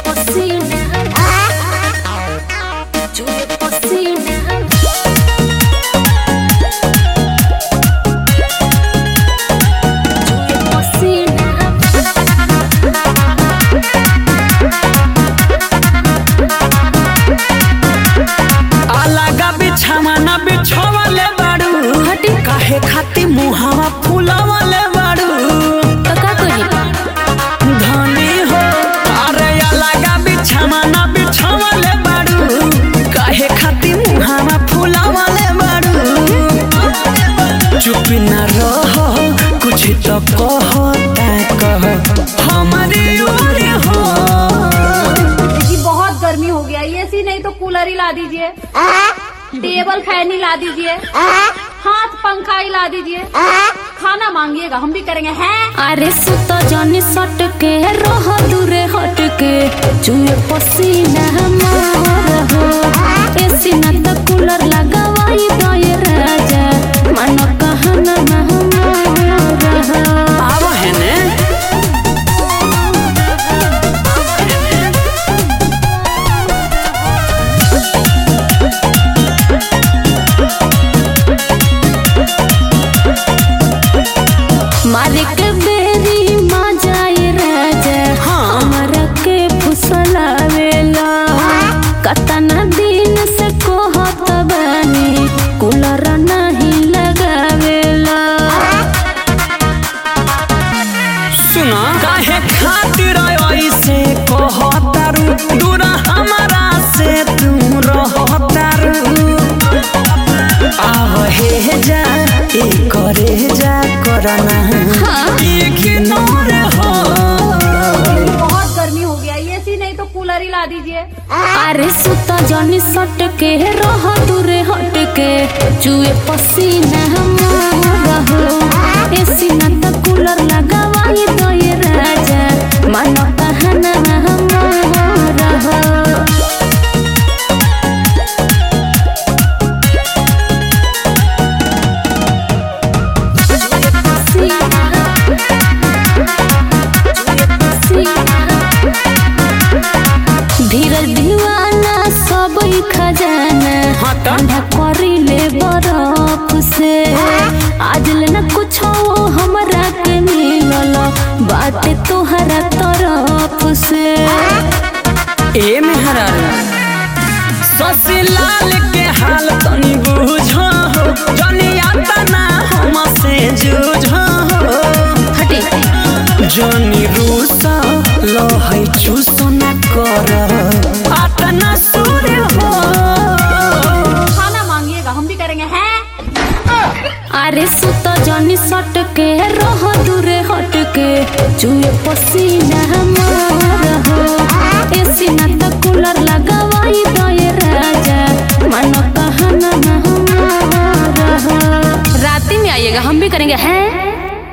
काहे खाती मुहावा फुलावले बाड़ू तो का करी धनी हो अरे अलगा बिछावा ना बिछावले बाड़ू काहे खाती मुहावा फुलावले बाड़ू चुप ना रहो कुछ तो कह हमारी ओर हो। जी बहुत गर्मी हो गया, एसी नहीं तो कूलर ही ला दीजिए, टेबल फैन ही ला दीजिए, हाथ पंखा ही ला दीजिए, खाना मांगिएगा हम भी करेंगे हैं। अरे सुतो जानी सट के रहो दूरे हट के चुए पसीना हमारा हो, एसी ना तो कूलर लगावाई दो ये राजा मानो कहना ना हमारा आवा है ने मारे के बेरी माँ जाए राजा हमारा के फुसलावेला कतना दिन से कहत बानी कूलर नहीं लगावेला। सुना काहे खातिर ऐसे कहतारू दूर हमारा से तू रहतारू आव हे जा ए करे जा करना इग्नोर हो। बहुत गर्मी हो गया, एसी नहीं तो कूलर ही ला दीजिए। अरे सुता जानी सट के रहो दूरे हट के चुए पसीना हमारा हो, एसी ना तो कूलर लगावाई दो ये राजा मानो कहना हमारा हो। धीरज दीवाना सब खजाना ठंडा करी ले बर्फ से, आज लेना कुछ हमरा के मिलल बाटे तोहरा तरफ से। ए मेहरा ससलाल के हाल तनी बुझो जनिया तना हम से जुझो हटे जनी रूसा लहै चूसो न कर आतना सूर्य हो। खाना मांगिएगा हम भी करेंगे हैं। अरे सुतो जानी सट के रहो दूरे हट के चुए पसीना हमारा हो, एसी ना तो कूलर लगावाई दो ये राजा मानो कहना हमारा हो। रात में आइएगा हम भी करेंगे हैं।